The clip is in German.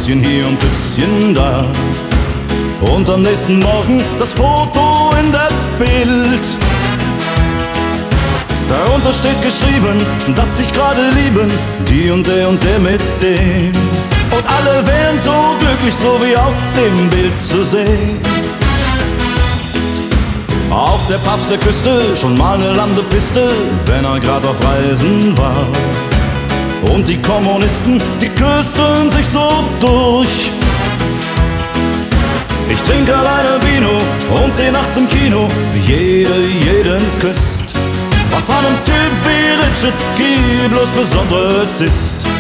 bisschen hier und bisschen da. Und am nächsten Morgen das Foto in der Bild. Darunter steht geschrieben, dass sich gerade lieben, die und der mit dem. Und alle wären so glücklich, so wie auf dem Bild zu sehen. Auch der Papst, der küsste schon mal eine Landepiste, wenn er grad auf Reisen war. Und die Kommunisten, die küssten sich so durch. Ich trinke alleine Vino und seh nachts im Kino, wie jeder jeden küsst. Was an einem Typ wie Richard Gere bloß Besonderes ist.